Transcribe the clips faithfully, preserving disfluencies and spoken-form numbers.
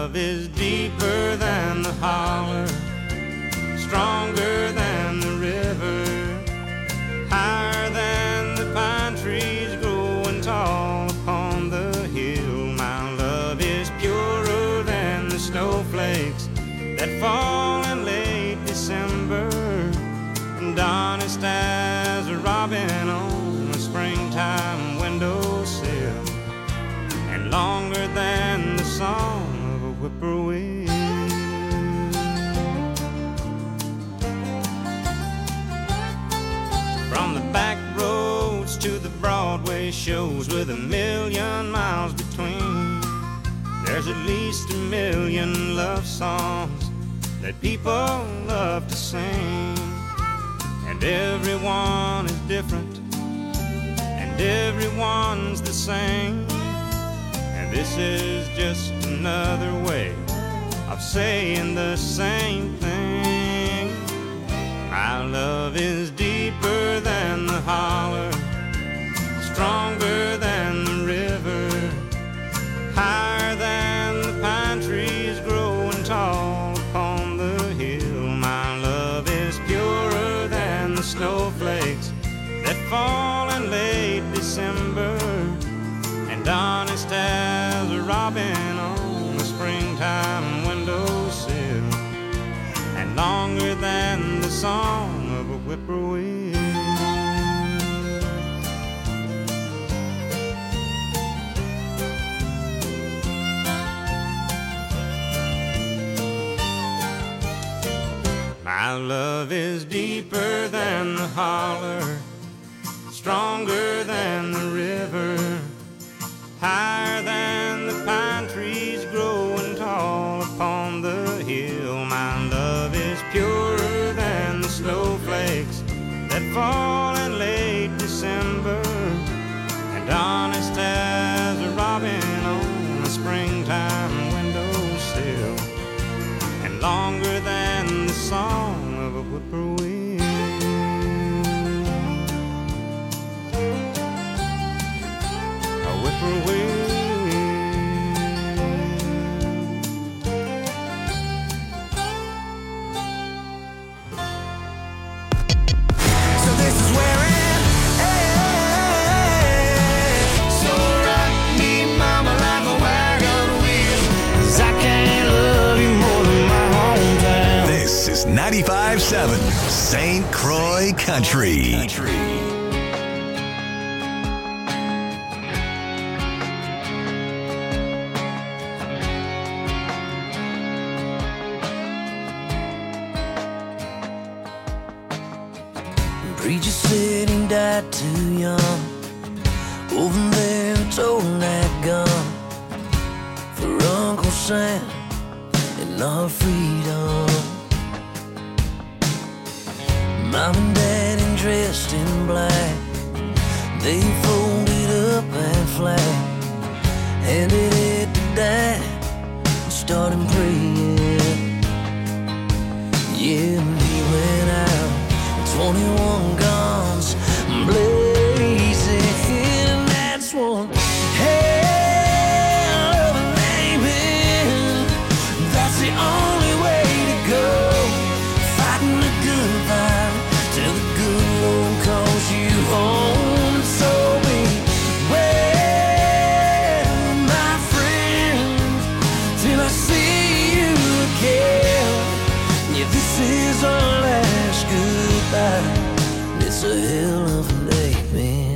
love is deeper than the holler, stronger than the river, higher than the pine trees growing tall upon the hill. My love is purer than the snowflakes that fall in late December, and honest as a robin on a springtime windowsill, and longer than the song of a whippoorwill. From the back roads to the Broadway shows with a million miles between, there's at least a million love songs that people love to sing. And everyone is different, and everyone's the same. And this is just another way of saying the same thing. My love is deeper than the holler, stronger than the river, higher than the pine trees growing tall upon the hill. My love is purer than the snowflakes that fall in late December, and honest as a robin on a springtime windowsill, and longer than the song of a whippoorwill. My love is deeper than the holler, stronger than the river, higher than the pine trees growing tall upon the hill. My love is purer than the snowflakes that fall in late December, and honest as a robin on a springtime windowsill, and longer than the song of a whippoorwill. A whippoorwill. So this is where it ends. So rock me, mama, like a wagon wheel, 'cause I can't love you more than my hometown. This is ninety-five point seven Saint Croix Country. Country. Preacher said he died too young. Over there, told that gun for Uncle Sam and our freedom. Mom and Dad dressed in black, they folded up that flag, handed it to Dad and started praying. Yeah, he went out, twenty-one guns blazing, and that's one hell of a name. That's the only way to go, fighting the good fight till the good Lord calls you home. So beware, my friend, till I see you again. Yeah, this is our last goodbye. It's a hell of a day, man.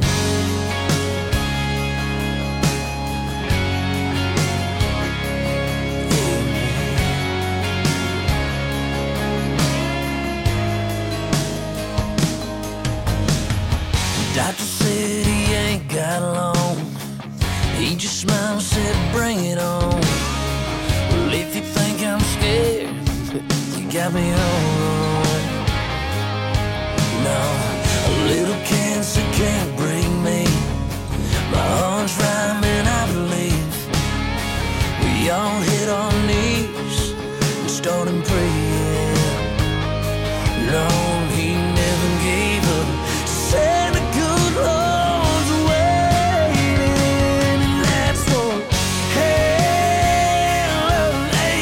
Doctor said he ain't got long. He just smiled and said, bring it on. Well, if you think I'm scared, you got me all wrong. No, a little cancer can't break me. My heart's rhyming, I believe. We all hit our knees and started praying. Lord, he never gave up. Said the good Lord's waiting, and that's what hell of an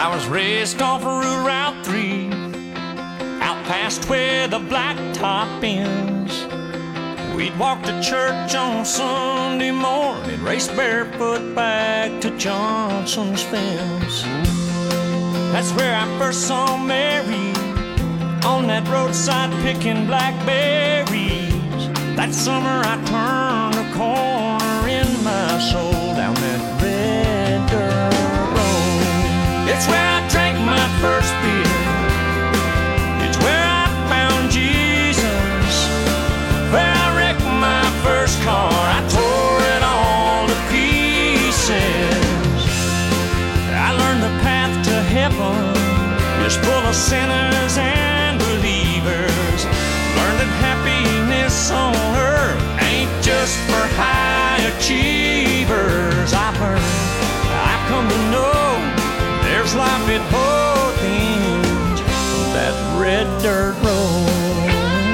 I was raised off of Route three, out past where the blacktop ends. We'd walk to church on Sunday morning, race barefoot back to Johnson's fence. That's where I first saw Mary, on that roadside picking blackberries. That summer I turned a corner in my soul down that red dirt road. It's where I drank my first beer. It's where I found Jesus. Where I wrecked my first car. I tore it all to pieces. I learned the path to heaven is full of sinners and believers. Learned that happiness on earth ain't just for high achievers. I've learned, I've come to know there's life at both ends of that red dirt road.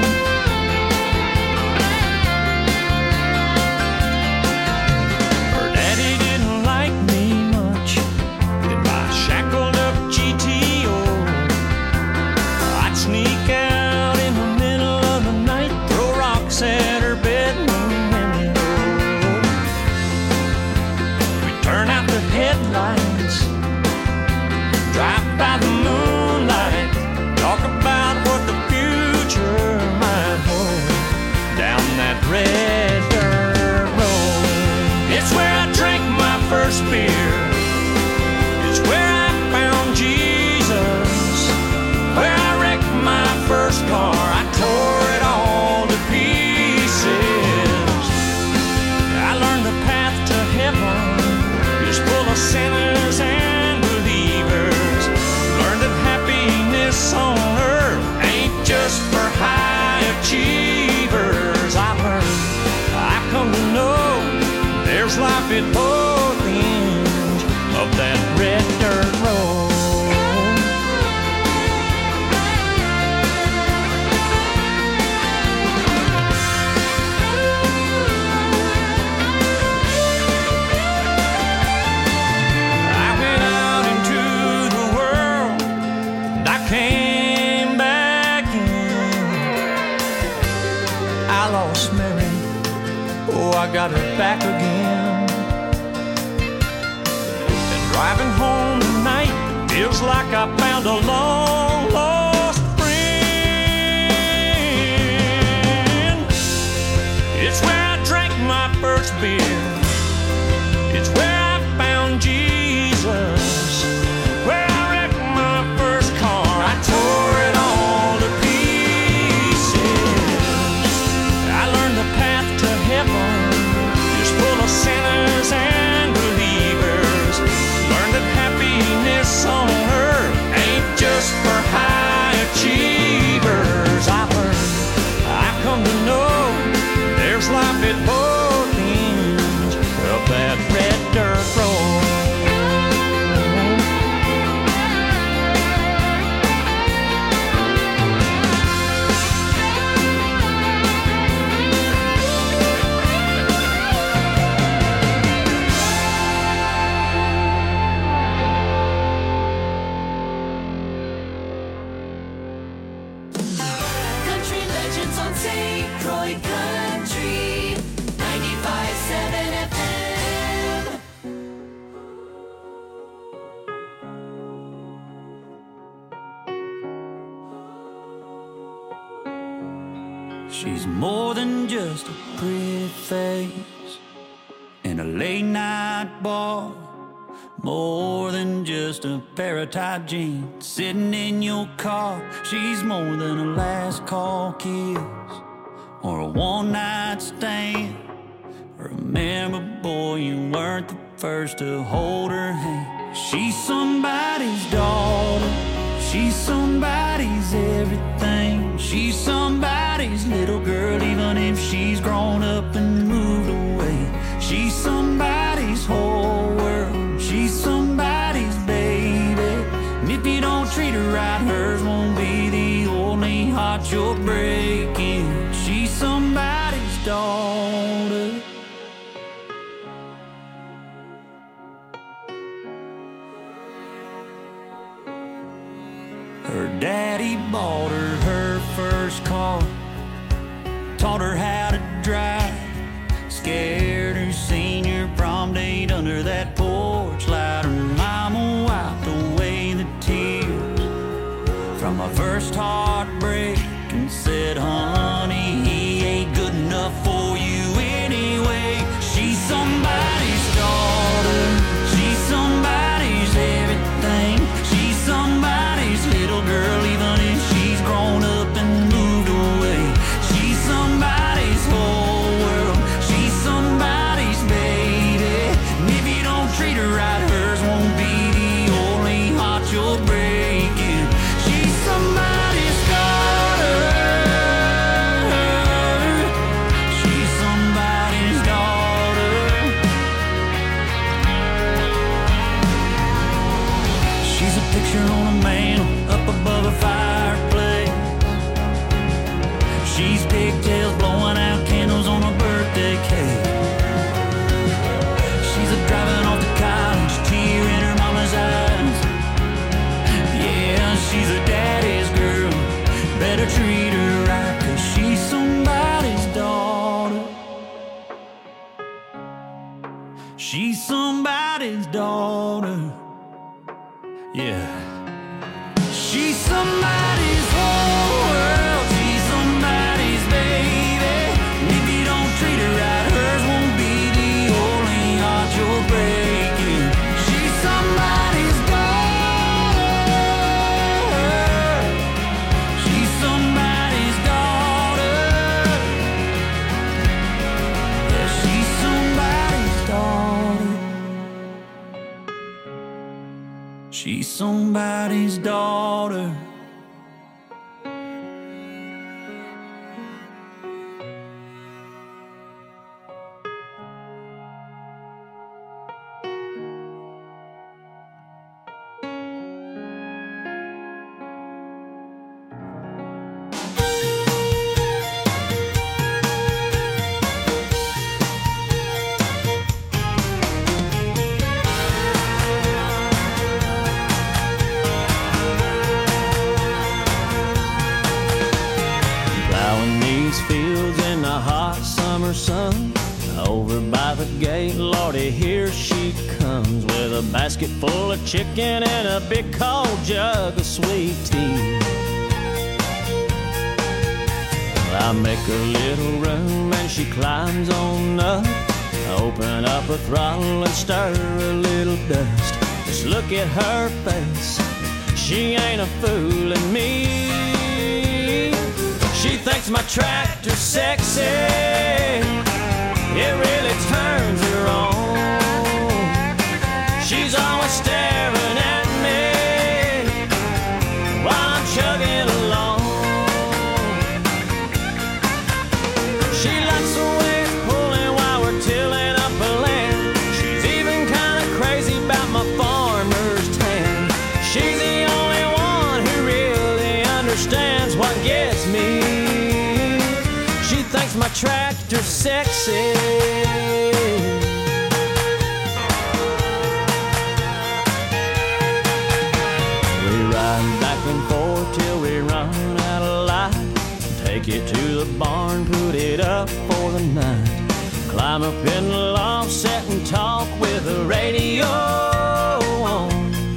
Her daddy didn't like me much in my shackled up G T O. I'd sneak out in the middle of the night, throw rocks at her bedroom window. We'd turn out the headlights, drive by the moonlight, talk about what the future might hold down that red dirt road. It's where I drank my first beer. It's where I found Jesus. Where I wrecked my first car. I tore it all to pieces. I learned the path to heaven is full of sinners and believers. Learned that happiness on earth ain't just for high achievers. I've learned, I've come to know there's life at both ends of that red dirt road. I went out into the world and I came back in. I lost Mary, oh, I got her back again. And driving home tonight feels like I found a long lost friend. It's where I drank my first beer. It's where I found Jesus. Where I wrecked my first car. I tore it all to pieces. I learned the path to heaven is full of sinners and believers. Learned that happiness on earth ain't just for high achievers. I've learned, I've come to know there's life at both ends of that red dirt road. Country legends on Saint Croix Country ninety-five point seven F M. She's more than just a pretty face in a late night bar. More than just a pair of tight jeans sitting in your car. She's more than a last call kiss or a one night stand. Remember, boy, you weren't the first to hold her hand. She's somebody's daughter. She's somebody's everything. She's somebody's little girl, even if she's grown up and moved away. She's somebody's whole world. She's somebody's baby. And if you don't treat her right, hers won't be the only heart you're breaking. She's somebody's daughter. Her daddy bought her her first car, taught her how to drive, scared her senior prom date under that porch light. Her mama wiped away the tears from my first heartbreak and said, honey, he ain't good enough for you anyway. She's somebody's daughter, she's somebody's everything, she's somebody's little girl, even if she's grown up and moved away. She's somebody's whole world, she's somebody's baby, and if you don't treat her right, hers won't be the only heart you're breaking. She's somebody's daughter, she's somebody's daughter. She's a picture on a mantle up above a fireplace. She's pigtails blowing out candles on a birthday cake. She's a driving off to college, tear in her mama's eyes. Yeah, she's a daddy's girl, better treat her right, 'cause she's somebody's daughter. She's somebody's daughter. Yeah. She's somebody's whole world, she's somebody's baby, and if you don't treat her right, hers won't be the only heart you're breaking. She's somebody's daughter, she's somebody's daughter. Yeah, she's somebody's daughter. She's somebody's daughter. Plowing these fields in the hot summer sun, over by the gate, Lordy, here she comes with a basket full of chicken and a big cold jug of sweet tea. Well, I make a little room and she climbs on up, open up her throttle and stir a little dust. Just look at her face, she ain't a fooling me. She thinks my tractor's sexy, it really turns her on. She's always staring at me while I'm chugging along. She likes the way it's pulling while we're tilling up a land. She's even kind of crazy about my farmer's tan. She's the only one who really understands what gets me. She thinks my tractor's sexy. We ride back and forth till we run out of light. Take it to the barn, put it up for the night. Climb up in the loft, sit and talk with the radio on.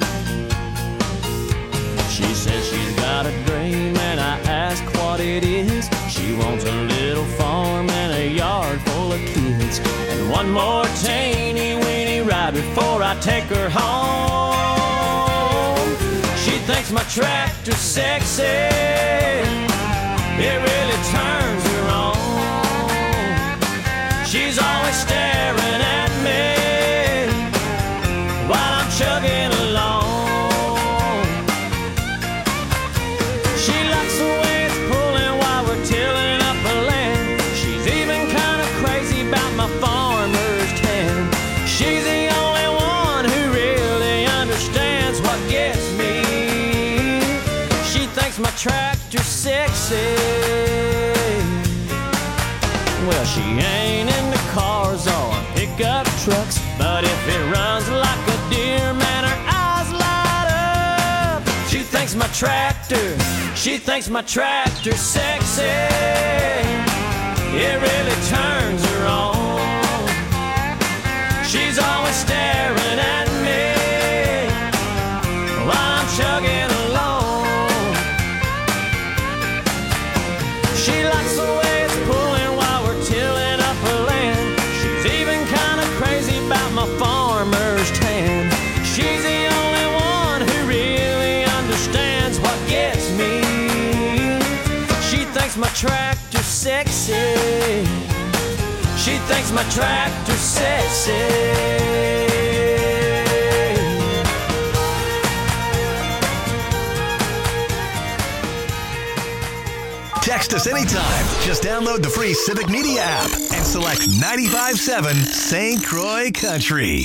She says she's got a dream and I ask what it is. She wants a little farm and a yard full of kids, and one more teeny weeny ride before I take her home. She thinks my tractor's sexy, it really turns her on. She's always staring at me while I'm chugging along. She likes the way it's pulling while we're tilling up the land. She's even kind of crazy about my farmer's tan. She's the only one who really understands what gets me. She thinks my tractor's sexy. Well, she ain't into cars or pickup trucks, but if it runs like a deer, man, her eyes light up. She thinks my tractor. She thinks my tractor's sexy. It really turns her on. She's always staring at me while I'm chugging along. She likes the way it's pulling while we're tilling up her land. She's even kind of crazy about my farmer's tan. She's the only one who really understands what gets me. She thinks my tractor's sexy. She thinks my tractor's sexy. Text us anytime. Just download the free Civic Media app and select ninety-five point seven Saint Croix Country.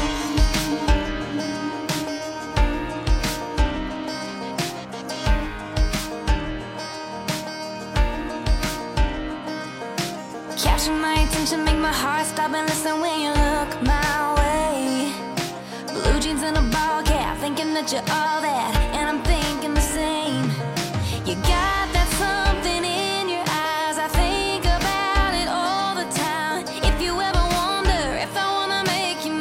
Capture my attention, make my heart stop and listen when you look my way. Blue jeans and a ball cap, thinking that you're all that, and I'm thinking the same. You got that something in your eyes, I think about it all the time. If you ever wonder if I wanna make you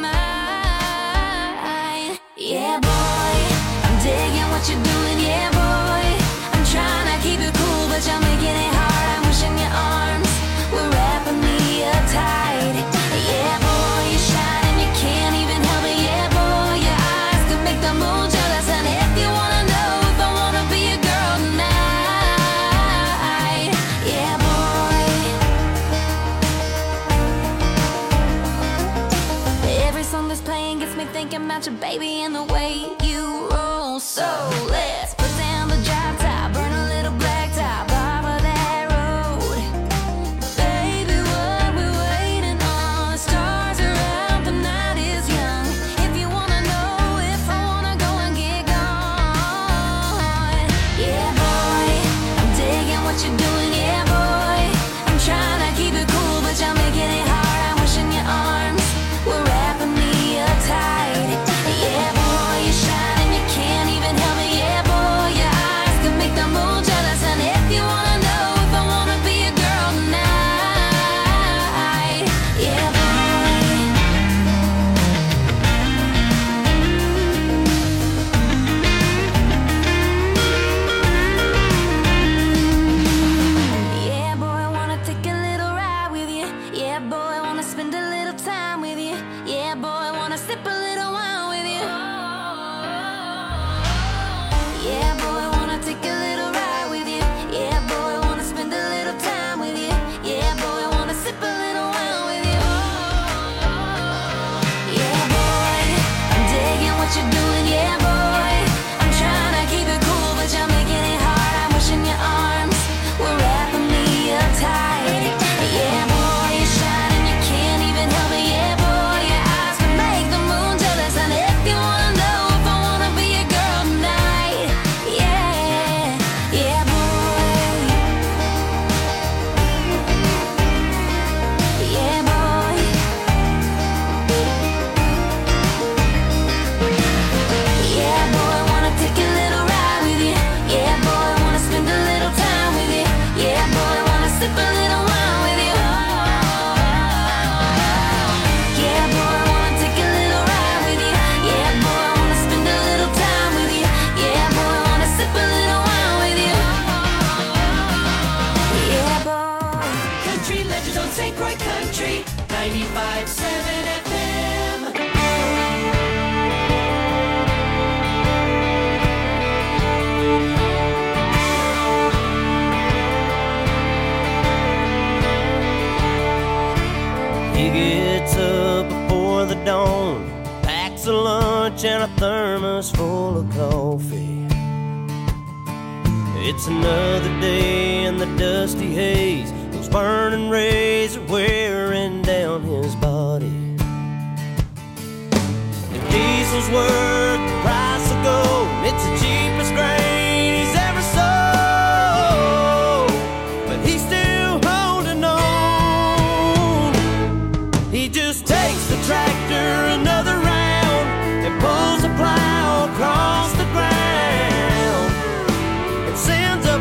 mine, yeah boy, I'm digging what you're doing, yeah boy. I'm trying to keep it cool, but you're making it hard. I'm wishing your arms were wrapping me up tight. Yeah boy, you shine and you can't even help it. Yeah boy, your eyes could make the moon jealous. And if you wanna know if I wanna be a girl tonight, yeah boy. Every song that's playing gets me thinking about your baby and the way you roll. So let's put down the drop top, burn a little black top off of that road. Baby, what we waiting on? The stars are out, the night is young. If you wanna know if I wanna go and get gone, yeah boy, I'm digging what you're doing, yeah boy. I'm trying to keep it cool, but you're making it hard. I'm wishing your arms were wrapping me up tight. Yeah boy, you shine and you can't even help it. Yeah boy, your eyes can make the moon jealous. And if you wanna know if I wanna be a girl tonight, yeah boy. Yeah boy, I wanna take a little ride with you. Yeah boy, I wanna spend a little time with you. Yeah boy, I wanna sip a little wine with you. Yeah boy, I wanna take a little ride with you. Yeah boy, I wanna spend a little time with you. Yeah boy, I wanna sip a little wine with you. Yeah boy, I'm digging what you're doing. Yeah boy, I'm trying to keep it cool, but you're making it hard. I'm wishing your arms were wrapping me up tight. Yeah boy, you shine and you can't even help it. Yeah boy, your eyes can make the moon jealous. And if you wanna know if I wanna be a girl tonight, yeah, yeah boy, yeah boy, yeah boy, I wanna take a little ride with you. Yeah boy, I wanna spend a little time with you. Yeah boy, I wanna sip a little wine with you. Yeah boy, I wanna take a little ride with you. Yeah boy, I wanna spend a little time with you. Yeah boy, I wanna sip a little wine with you. Yeah boy. Country Legends on Saint Croix Country, ninety-five point seven F M. He gets up before the dawn, packs a lunch and a thermos full of coffee. It's another day in the dusty haze. Those burning rays are wearing down his body. If diesel's worth the price of gold, it's the cheapest grain he's ever sold. But he's still holding on. He just takes the tractor another round and pulls the plow across the ground.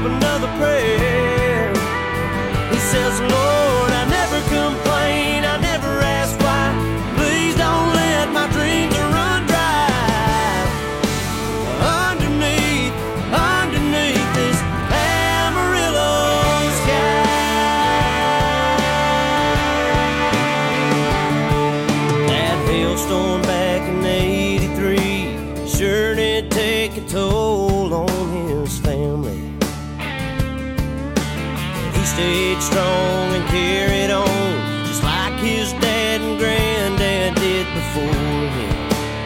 another prayer. He says, Lord, I never complain, I never ask why. Please don't let my dreams run dry. Underneath, underneath this Amarillo sky. That hailstorm back in eighty-three sure did take a toll on his family. He stayed strong and carried on, just like his dad and granddad did before him.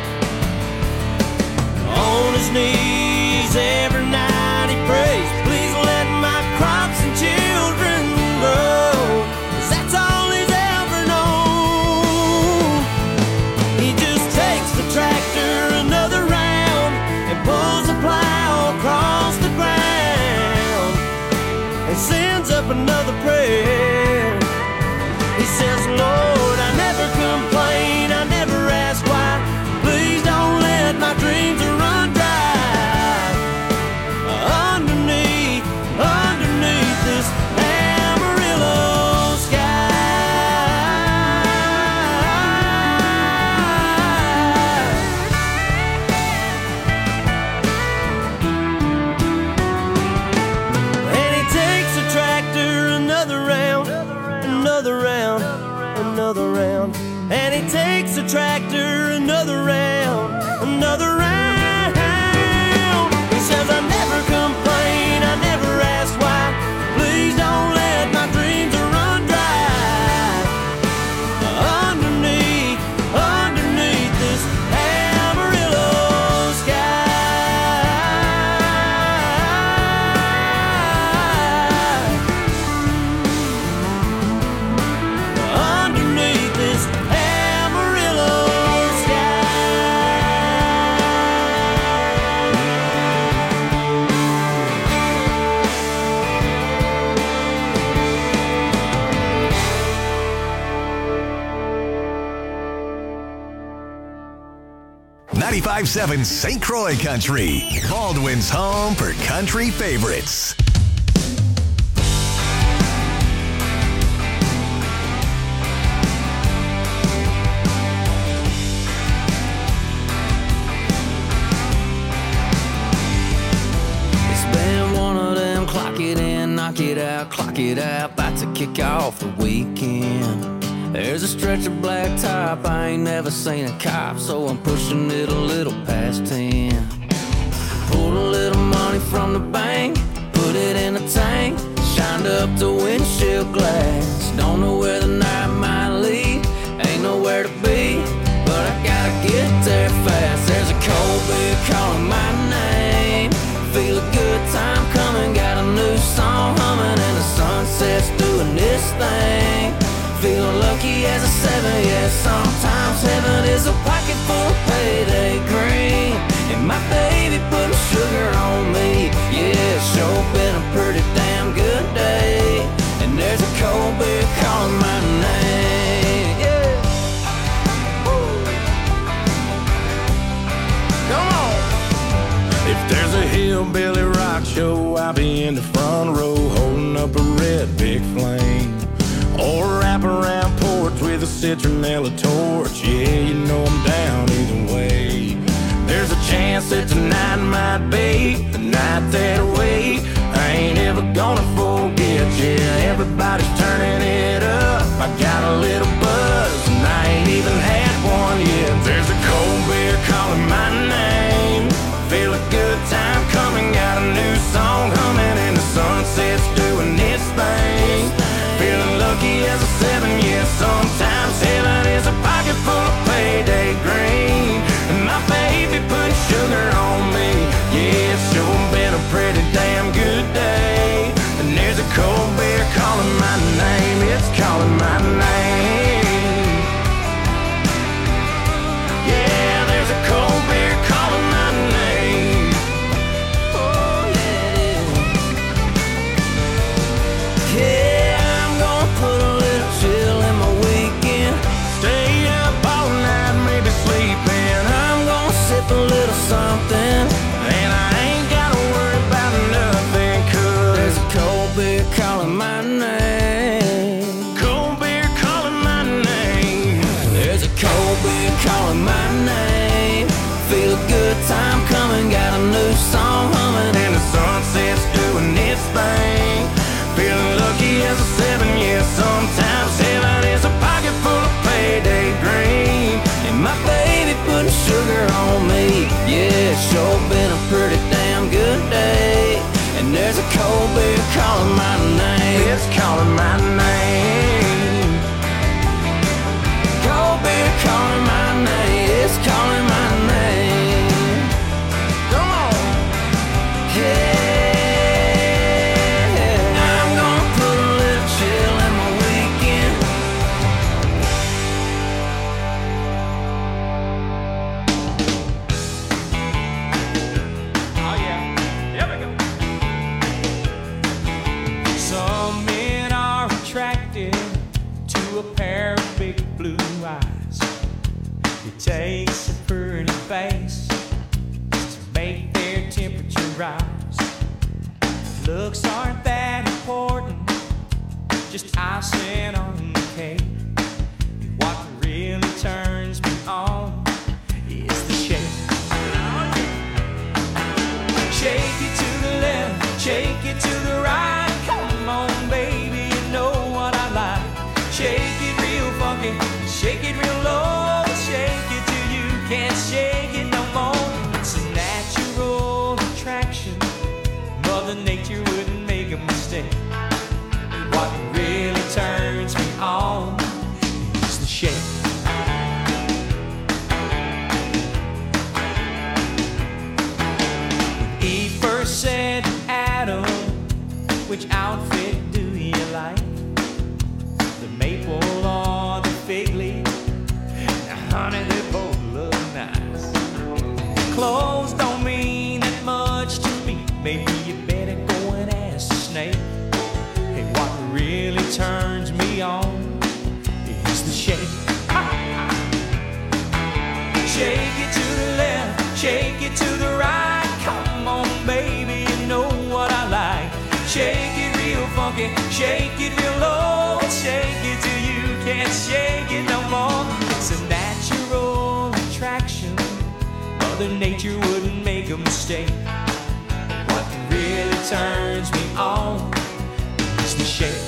On his knees every night he prays, please let my crops and children grow, 'cause that's all he's ever known. He just takes the tractor another round and pulls the plow across the ground and sends up another prayer. He says, Lord, I never complain, I never ask why. Please don't let my dreams run dry. Underneath, underneath this Amarillo sky. And he takes a tractor another round, another round, another round. And he takes a tractor another round, another round. He says, I never complain, I never ask why. Please don't let my dreams run dry. Underneath, underneath this Amarillo sky. Underneath this Amarillo sky. ninety-five point seven Saint Croix Country, Baldwin's home for country favorites. It's been one of them clock it in, knock it out, clock it out, about to kick off the weekend. There's a stretch of black top, I ain't never seen a cop, so I'm pushing it a little past ten. Pulled a little money from the bank, put it in a tank, shined up the windshield glass. Don't know where the night might lead, ain't nowhere to be, but I gotta get there fast. There's a cold beer calling my name, feel a good time coming, got a new song humming, and the sunset's doing this thing. Feeling lucky as a seven, yeah, sometimes heaven is a pocket full of payday green. And my baby putting sugar on me, yeah, it's sure been a pretty damn good day. And there's a cold beer calling my name, yeah. Woo. Come on. If there's a hillbilly rock show, I'll be in the front row holding up a red big flame. Or wrap around porch with a citronella torch. Yeah, you know I'm down either way. There's a chance that tonight might be the night that I wait. I ain't ever gonna forget, yeah, everybody's turning it up. I got a little buzz and I ain't even had one yet. There's a cold beer calling my name, feel a good time coming, got a new song humming, and the sunset's doing its thing. Feeling lucky as a seven, yeah, sometimes heaven is a pocket full of payday green. And my baby put sugar on me, yeah, it's sure been a pretty damn good day. And there's a cold beer calling my name, it's calling my name. It takes a pretty face to make their temperature rise. Looks aren't that important, just icing on the cake. What really turns me on is the shake. Shake it to the left, shake it to the right. Come on, baby, you know what I like. Shake it real funky, shake it real low. Shake it till you can't shake it no more. It's a natural attraction, Mother Nature wouldn't make a mistake. What really turns me on is the shake. When Eve first said to Adam, which outfit do you like? The maple or the fig leaf? Now honey, they both look nice. Clothes don't mean that much to me. Maybe you better go and ask the snake. Hey, what really turns me on is the shake. Shake it to the left, shake it to the right. Come on, baby, you know what I like. Shake it real funky, shake it real low. Shake it till you can't shake it no more. It's a natural attraction, Mother Nature wouldn't make a mistake. What really turns me on is the shake.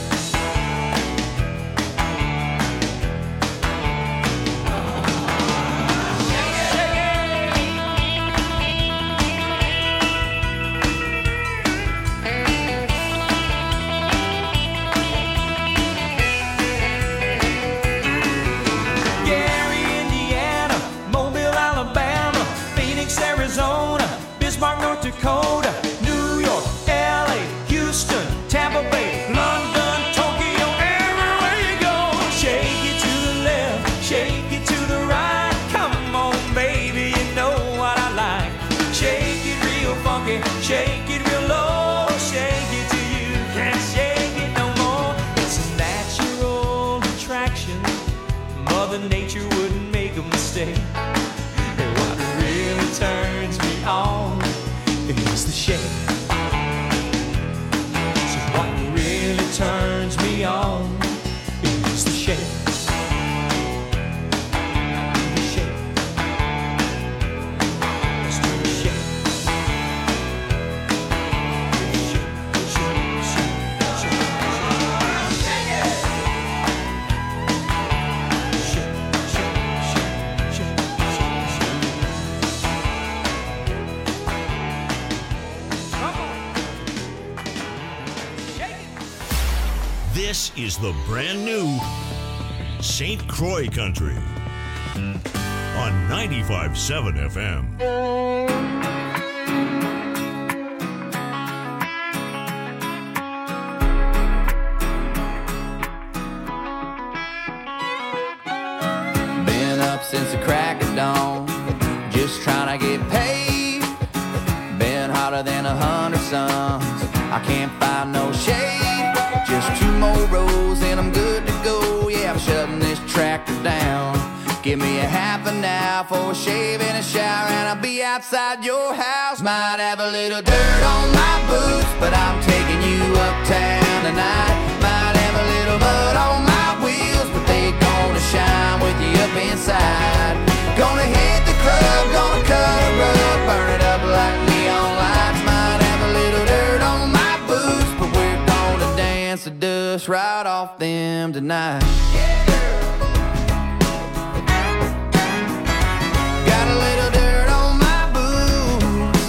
Arizona, Bismarck, North Dakota, New York, L A, Houston, Tampa Bay, London, Tokyo, everywhere you go. Shake it to the left, shake it to the right. Come on, baby, you know what I like. Shake it real funky, shake it real low. Shake it till you can't shake it no more. It's a natural attraction, Mother Nature wouldn't make a mistake. Turns me on is the shake. So what really turns me on is the shake. The shake. Let's do the shake. Shake, shake, shake, shake, shake. Shake it. Shake, shake, shake, shake, shake, shake. This is the brand new Saint Croix Country on ninety-five point seven F M. Been up since the crack of dawn, just trying to get paid. Been hotter than a hundred suns, I can't find no shade. Just two more rows and I'm good to go. Yeah, I'm shutting this tractor down. Give me a half an hour for a shave and a shower, and I'll be outside your house. Might have a little dirt on my boots, but I'm taking you uptown tonight. Might have a little mud on my wheels, but they gonna shine with you up inside. Gonna hit the club, gonna cut a rug, burn it up like neon lights. Might have a little dirt on my boots, but we're gonna dance the dust right off them tonight. Yeah, girl. Got a little dirt on my boots.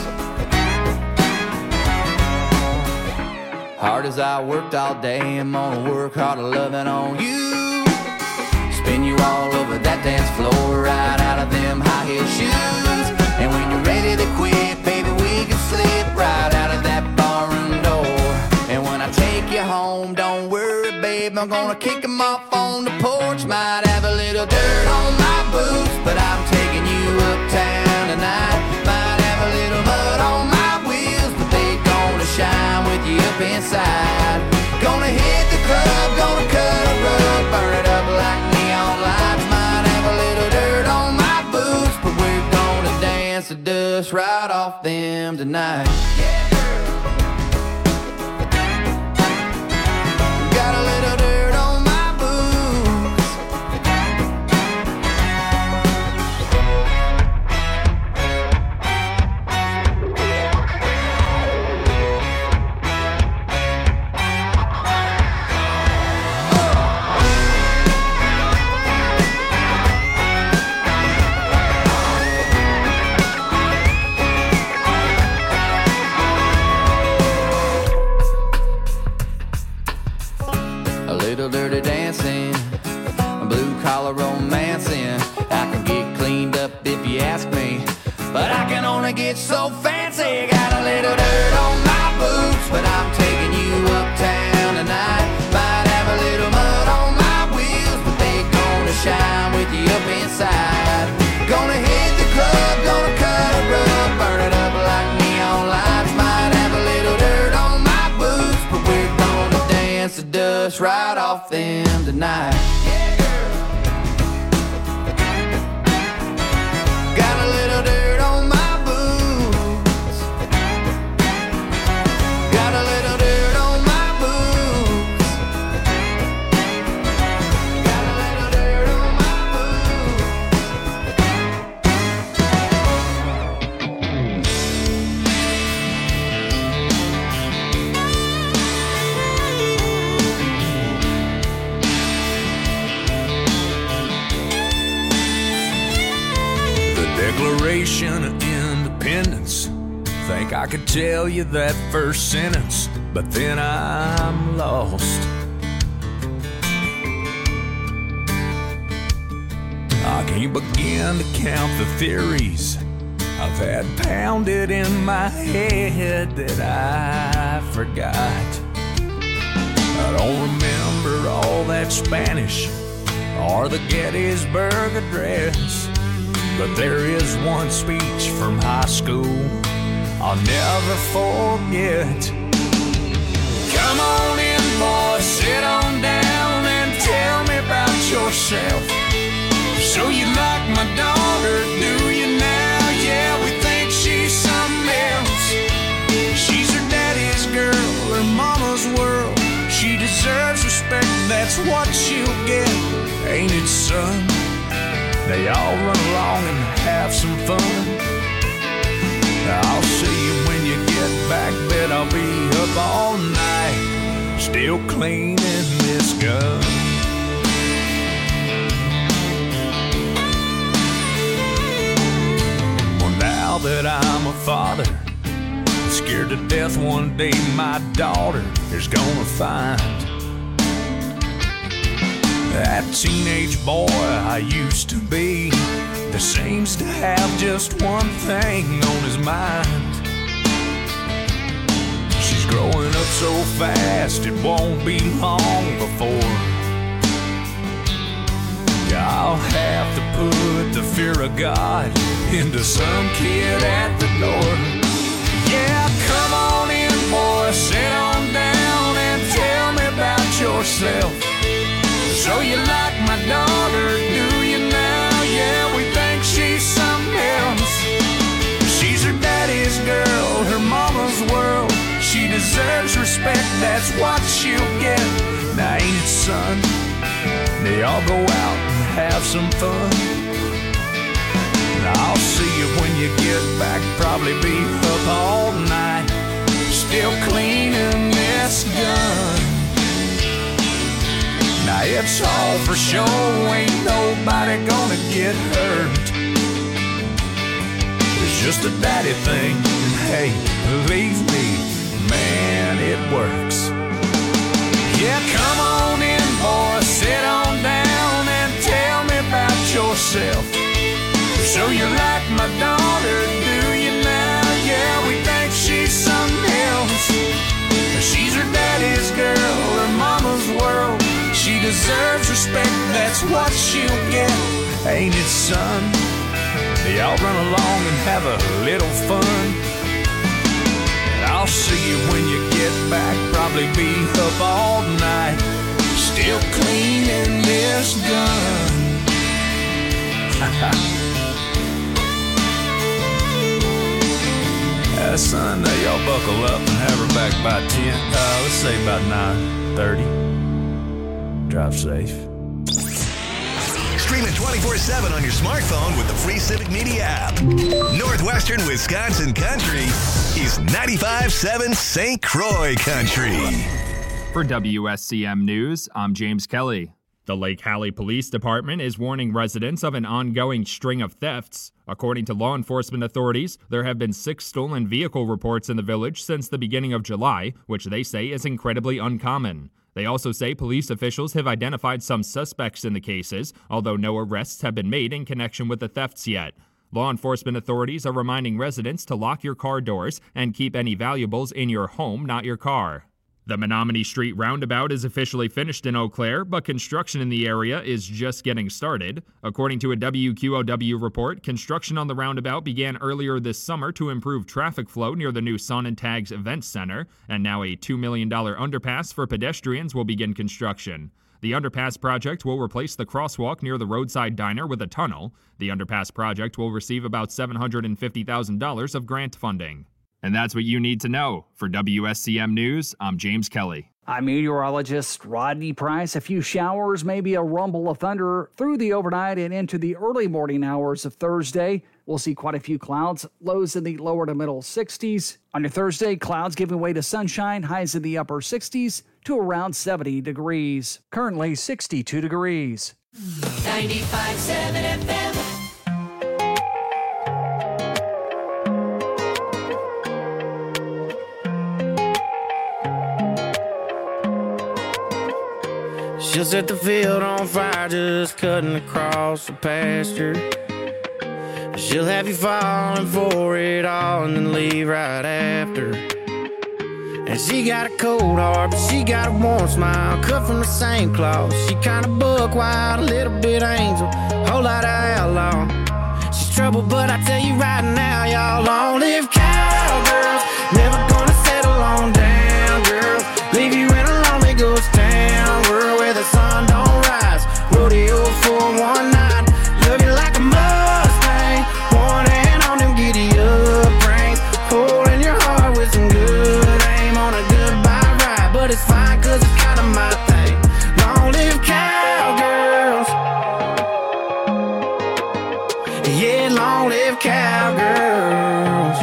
Hard as I worked all day, I'm gonna work harder loving on you. Spin you all over that dance floor, right out of them high heel shoes. And when you're ready to quit, baby, we can slip right out of that barroom door. And when I take you home, don't worry, babe, I'm gonna kick them off on the porch. Might have a little dirt on my boots, but I'm taking you uptown tonight. Might have a little mud on my wheels, but they gonna shine with you up inside. Gonna hit the club, gonna cut a rug, burn it up like neon lights. Might have a little dirt on my right off them tonight. Got a little dirt on my boots. A little dirty dancing, blue collar romancing. I can get cleaned up if you ask me, but I can only get so fancy. Got a little dirt on my boots, but I'm taking you uptown tonight. Might have a little mud on my wheels, but they gonna shine with you up inside. Gonna hit the club, gonna cut a rug, burn it up like neon lights. Might have a little dirt on my boots, but we're gonna dance the dust right off them tonight. Got a little dirt on my boots. Got a little dirt on my boots. Got a little dirt on my Declaration of Independence. Think I could tell you that first sentence, but then I'm lost. I can't begin to count the theories I've had pounded in my head that I forgot. I don't remember all that Spanish or the Gettysburg Address, but there is one speech from high school I'll never forget. Come on in, boys, sit on down and tell me about yourself. So you like my daughter, do you now? Yeah, we think she's something else. She's her daddy's girl, her mama's world. She deserves respect, that's what she'll get, ain't it, son? They all run along and have some fun. I'll see you when you get back, bet I'll be up all night, still cleaning this gun. Well, now that I'm a father, I'm scared to death one day my daughter is gonna find that teenage boy I used to be that seems to have just one thing on his mind. She's growing up so fast it won't be long before I'll have to put the fear of God into some kid at the door. Yeah, come on in, boy, sit on down and tell me about yourself. So you like my daughter, do you now? Yeah, we think she's something else. She's her daddy's girl, her mama's world. She deserves respect, that's what she'll get. Now ain't it, son? They all go out and have some fun. I'll see you when you get back, probably be up all night, still cleaning this gun. Now it's all for show, ain't nobody gonna get hurt. It's just a daddy thing, and hey, believe me, man, it works. Yeah, come on in, boy, sit on down and tell me about yourself. So you like my daughter, do you now? Yeah, we think she's something else. She's her daddy's girl, her mama's world. She deserves respect, that's what she'll get, ain't it, son? They all run along and have a little fun. And I'll see you when you get back, probably be up all night, still cleaning this gun. right, son, now y'all buckle up and have her back by ten. Uh, let's say about nine thirty. Drive safe. Stream it twenty-four seven on your smartphone with the free Civic Media app. Northwestern Wisconsin Country is ninety-five point seven Saint Croix Country. For W S C M News, I'm James Kelly. The Lake Hallie Police Department is warning residents of an ongoing string of thefts. According to law enforcement authorities, there have been six stolen vehicle reports in the village since the beginning of July, which they say is incredibly uncommon. They also say police officials have identified some suspects in the cases, although no arrests have been made in connection with the thefts yet. Law enforcement authorities are reminding residents to lock your car doors and keep any valuables in your home, not your car. The Menominee Street roundabout is officially finished in Eau Claire, but construction in the area is just getting started. According to a W Q O W report, construction on the roundabout began earlier this summer to improve traffic flow near the new Sun and Tags Event Center, and now a two million dollars underpass for pedestrians will begin construction. The underpass project will replace the crosswalk near the roadside diner with a tunnel. The underpass project will receive about seven hundred fifty thousand dollars of grant funding. And that's what you need to know. For W S C M News, I'm James Kelly. I'm meteorologist Rodney Price. A few showers, maybe a rumble of thunder through the overnight and into the early morning hours of Thursday. We'll see quite a few clouds, lows in the lower to middle sixties. On your Thursday, clouds giving way to sunshine, highs in the upper sixties to around seventy degrees. Currently sixty-two degrees. ninety-five point seven F M. She'll set the field on fire just cutting across the pasture. She'll have you falling for it all and then leave right after. And she got a cold heart, but she got a warm smile, cut from the same cloth. She kinda buck wild, a little bit angel, whole lot of outlaw. She's trouble, but I tell you right now, y'all, long live cowgirls. Never gonna settle on down, girls. Leave you in a lonely ghost town, world where the sun don't rise. Rodeo for one night, love you like a Mustang. One hand on them giddy up reins, holding your heart with some good aim on a goodbye ride. But it's fine, cause it's kinda my thing. Long live cowgirls. Yeah, long live cowgirls.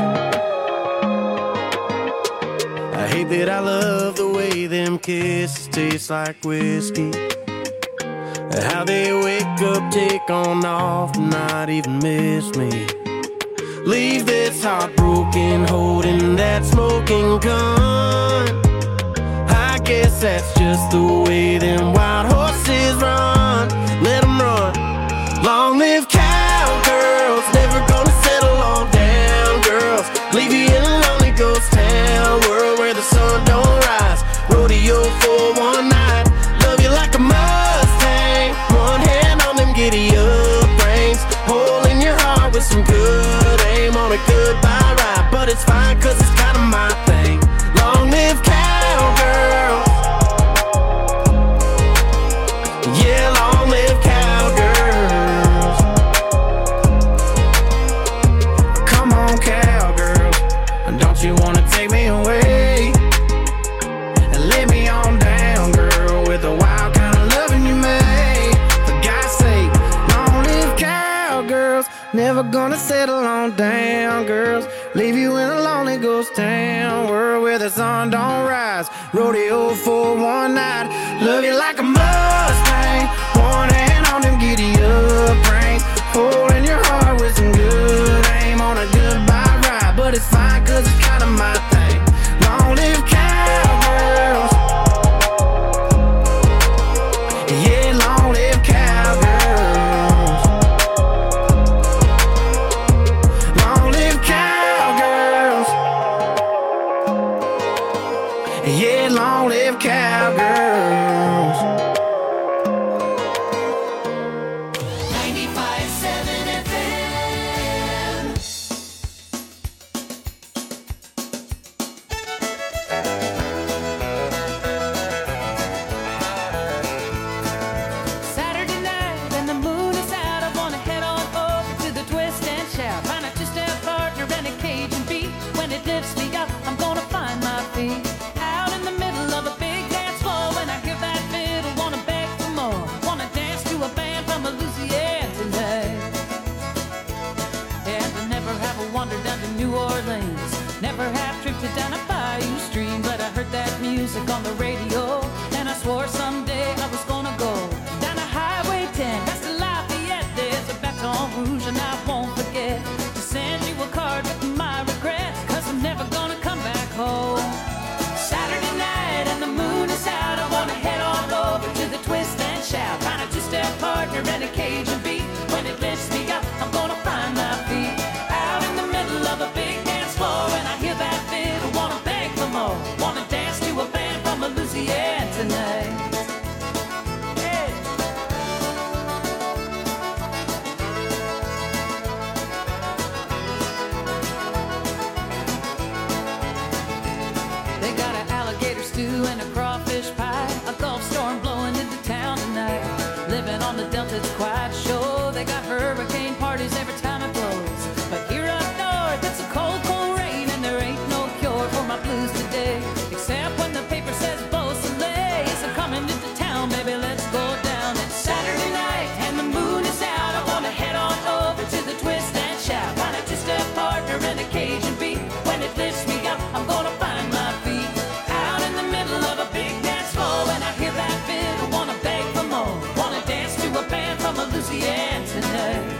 I hate that I love the way them kisses taste like whiskey. How they wake up, take on off, not even miss me. Leave this heart broken, holding that smoking gun. I guess that's just the way them wild horses run. Let them run. Long live cowgirls, never gonna settle on down, girls. Leave you in a lonely ghost town, world where the sun don't rise. Rodeo for one night, love you like a Mustang. One hand on them giddy up reins, holding your heart with some good aim on a goodbye ride. But it's fine, cause it's kinda my thing. Long live cowgirls. Yeah, long live cowgirls. Come on, cowgirls, don't you wanna take me away and lay me on down, girl, with the wild kind of loving you made. For God's sake, long live cowgirls. Never gonna settle on down, girls. Leave you in a lonely ghost town, world where the sun don't rise. Rodeo for one night, love you like a Mustang. One hand on them giddy up reins, holding your heart with some good aim on a goodbye ride. But it's fine, cause it's kinda my thing. Long live cowgirls. Yeah, long live cowgirls. Long live cowgirls. Yeah, long live cowgirls. wandered down to New Orleans. Never have drifted down a bayou stream, but I heard that music on the radio, and I swore someday I was gonna go down a Highway ten, past the Lafayette. There's a Baton Rouge, and I won't forget to send you a card with my regrets, cause I'm never gonna come back home. Saturday night and the moon is out, I wanna head on over to the Twist and Shout, find a two-step partner and a Cajun beat. When it lifts me up, I'm gonna find my feet out in the middle of a big dance floor, and I hear that fiddle, wanna beg for more, wanna dance to a band from Louisiana tonight. Hey. They got an alligator stew and a crawfish pie, a Gulf storm blowing into town tonight. Living on the Delta, it's quite sure. They got hurricane parties every time it blows, but here up north it's a cold, cold rain, and there ain't no cure for my blues today, except when the paper says Beau Soleil is coming into town. Baby, let's go down. It's Saturday night and the moon is out, I wanna head on over to the Twist and Shout, find a two-step partner and a Cajun beat. When it lifts me up, I'm gonna find my feet out in the middle of a big dance floor, and I hear that fiddle, wanna beg for more, wanna dance to a band from Louisiana tonight.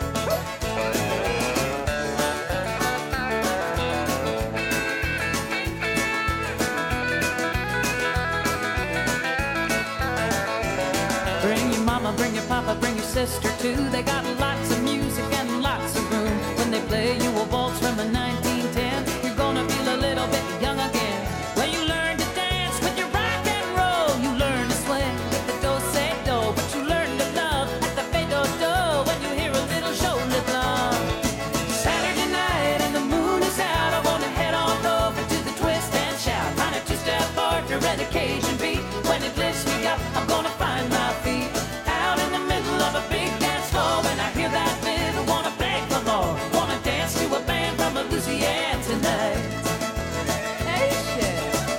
Bring your mama, bring your papa, bring your sister too. They got lots of music and lots of room. When they play you a waltz from the nineteen ten, you're gonna feel a little bit young again. Well, you learn to dance with your rock and roll, you learn to swing with the do-se-do, but you learn to love at the fe-do-do when you hear a little shoulder blanc. Saturday night and the moon is out, I wanna head on over to the Twist and Shout, find a two-step partner and a Cajun beat. When it lifts me up, I'm gonna find my feet out in the middle of a big dance floor, when I hear that fiddle, wanna beg for more, wanna dance to a band from Louisiana tonight. Hey, shit.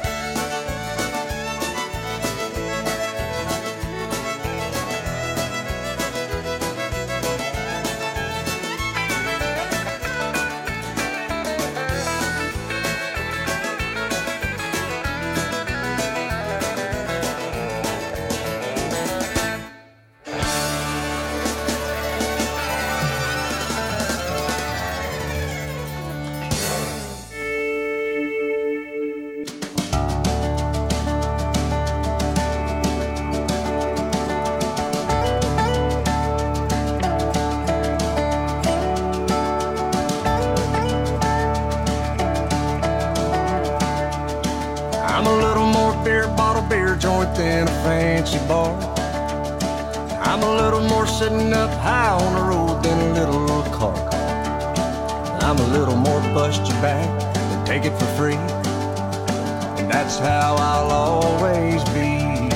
I'm a little more beer bottle, beer joint than a fancy bar. I'm a little more sitting up high on the road than a little car. I'm a little more bust your back than take it for free. And that's how I'll always be.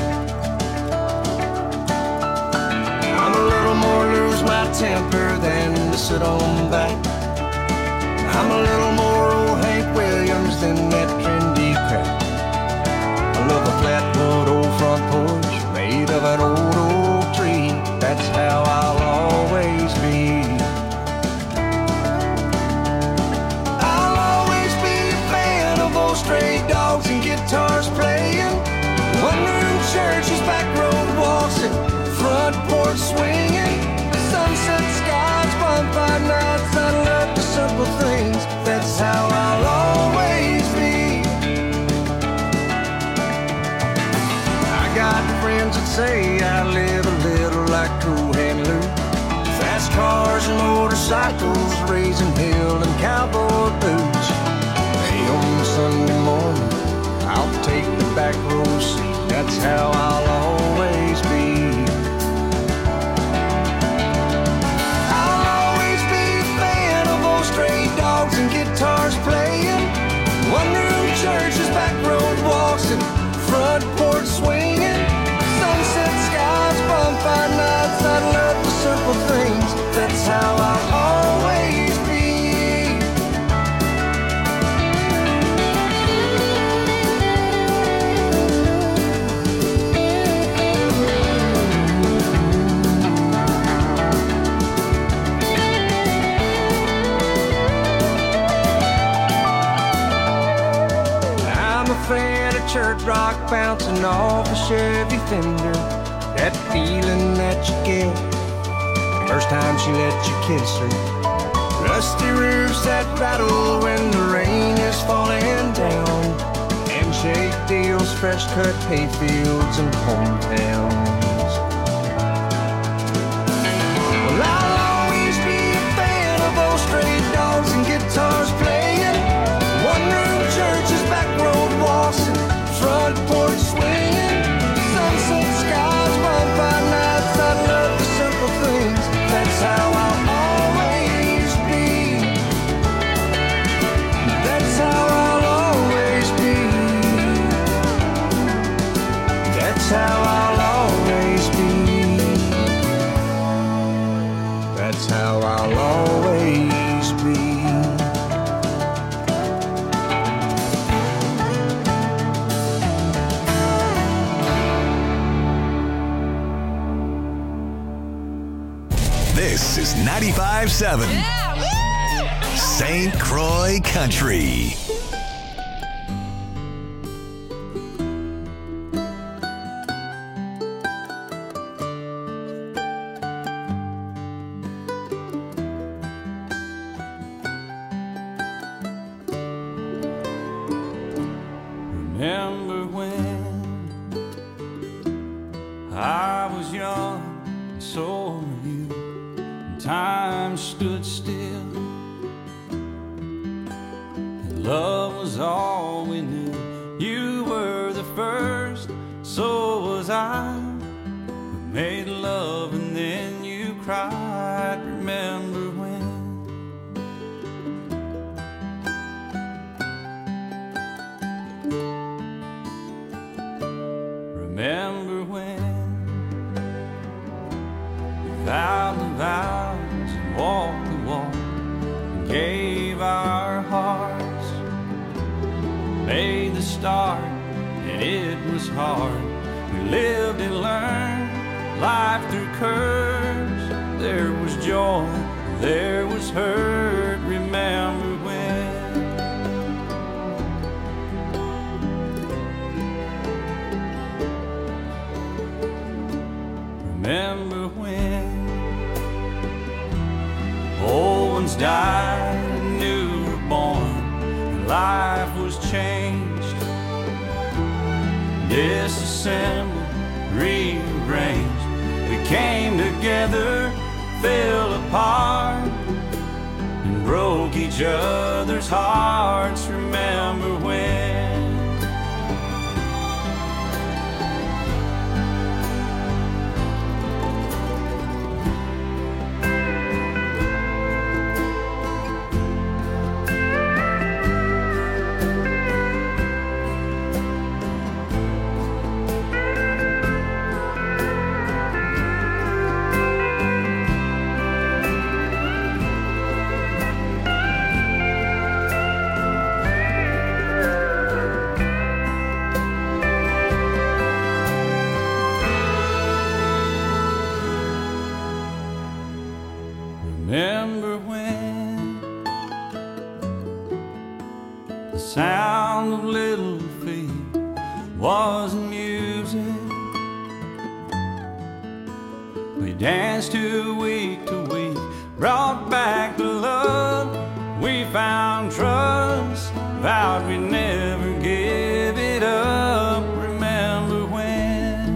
I'm a little more lose my temper than to sit on back. I'm a little more old Hank Williams than that trendy crap. I love a flatwood old front porch made of an old oak tree. That's how I'll always be. I'll always be a fan of old stray dogs and guitars playing, one-room churches, back road waltzing, front porch swinging, sunset skies, bonfire nights. I love the simple things. That's how I'll always be. Got friends that say I live a little like Cool Hand Luke. Fast cars and motorcycles, raising hill and cowboy boots. Hey, on Sunday morning, I'll take the back row seat. That's how I'll always be. I'll always be a fan of old stray dogs and guitars playing, one-room churches, back road waltzing, front porch swinging, sunset skies, bonfire nights. I love the simple things. That's how I'll always be. shirt rock bouncing off a Chevy fender. That feeling that you get first time she let you kiss her. Rusty roofs that rattle when the rain is falling down. Handshake deals, fresh cut hayfields and hometowns. Well, I'll always be a fan of old stray dogs and guitars playing. One room churches, back road walks, and front porch swinging. Sunset skies, bonfire nights, I love the simple things. That's how I'll always be. That's how I'll always be. That's how I'll always be. That's how I'll always be. This is ninety-five seven Saint Croix Country. Remember when I was young and so were you, and time stood still, and love was all we knew. You were the first, so was I. We made love and then you cried. Remember when? Remember when we vowed the vows and walked the walk and gave our hearts, made the start, and it was hard. We lived and learned life through curves. There was joy, there was hurt. Remember when? Remember when old ones died and new were born, and life was changed, disassembled, rearranged. We came together, fell apart, and broke each other's hearts. Remember when? Remember when the sound of little feet wasn't music? We danced to week to week, brought back the love. We found trust, vowed we'd never give it up. Remember when?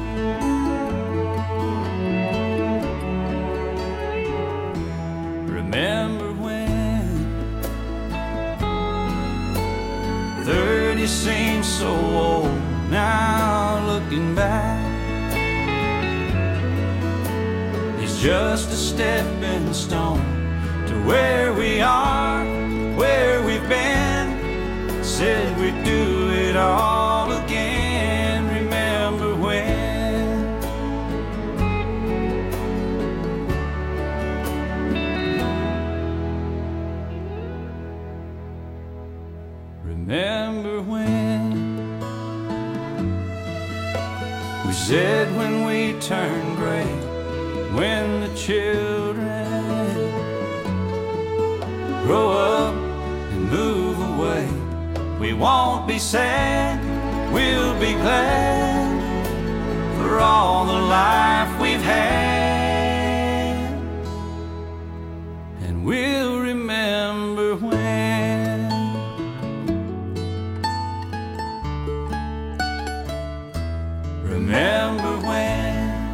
Remember when thirty seems so old now, looking back. It's just a stepping stone to where we are, where we've been. Said we'd do it all again. Remember when? Remember when we said when we turn gray, when the children grow up and move away, we won't be sad, we'll be glad for all the life we've had, and we'll remember when. Remember when.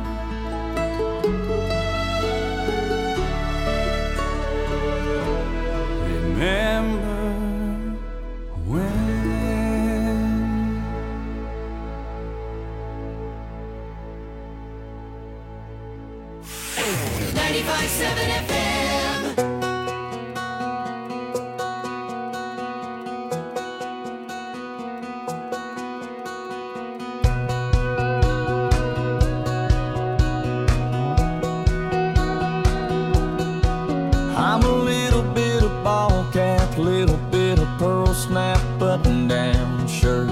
Remember when. ninety-five seven F M. I'm a little bit of ball cap, little bit of pearl snap button down shirt,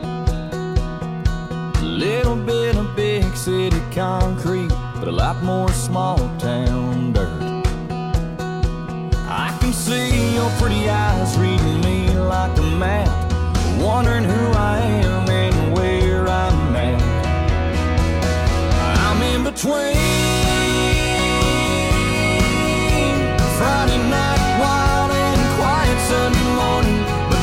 a little bit of big city concrete, but a lot more small town dirt. I can see your pretty eyes reading me like a map, wondering who I am and where I'm at. I'm in between Friday night wild and quiet Sunday morning,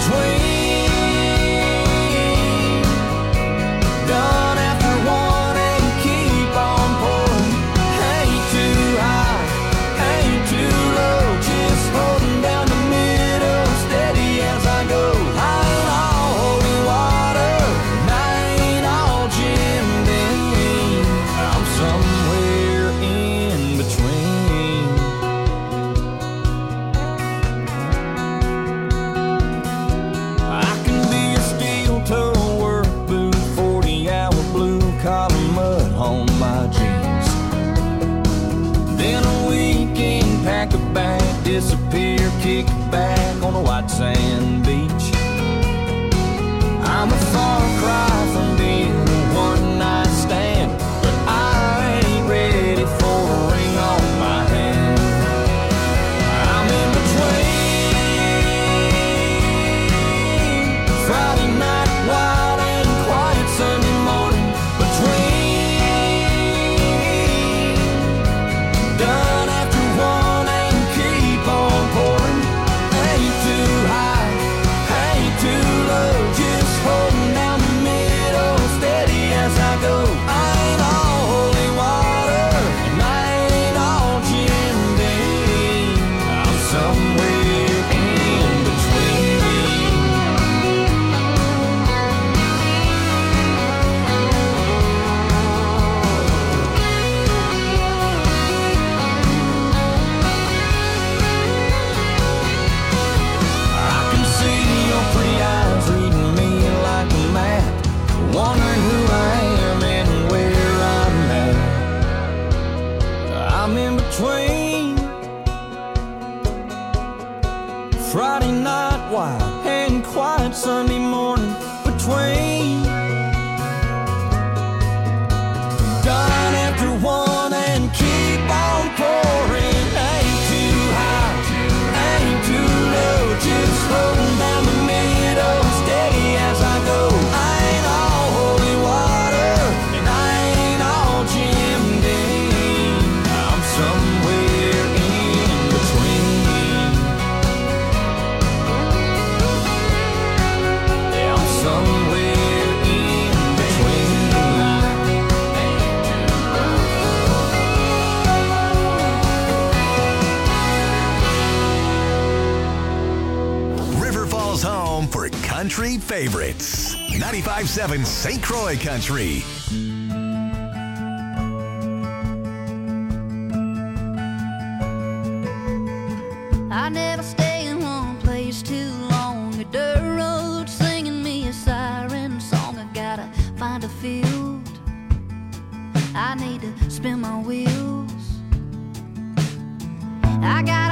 between done after one and keep on pouring. Ain't too high, ain't too low, just holding down the middle, steady as I go. I ain't all holy water, and I ain't all Jim Beam. I'm somewhere in between. I can be a steel toe work boot, forty hour blue collar mud on my jeans. Then a weekend pack a bag, disappear, kick back on a white sand beach. I'm a far cry from being a one night stand, but I ain't ready for a ring on my hand. I'm in between Friday night wild and quiet Sunday morning, between done after one and keep on pouring. Ain't too high, ain't too low, just holding down the middle, steady as I go. I ain't all holy water, and I ain't all Jim Beam. I'm somewhere in between. I can see your pretty eyes reading me like a map, wondering who I am and where I'm at. I'm in between Friday night wild and quiet Sunday morning, between done after one and keep on pouring. Ain't too high, ain't too low, just holding down the middle, steady as I go. I ain't all holy water, and I ain't all Jim Beam. I'm somewhere in between. Yeah, I'm somewhere in between. River Falls home for country favorites. ninety-five seven Saint Croix Country. I never stay in one place too long. A dirt road singing me a siren song. I gotta find a field. I need to spin my wheels. I got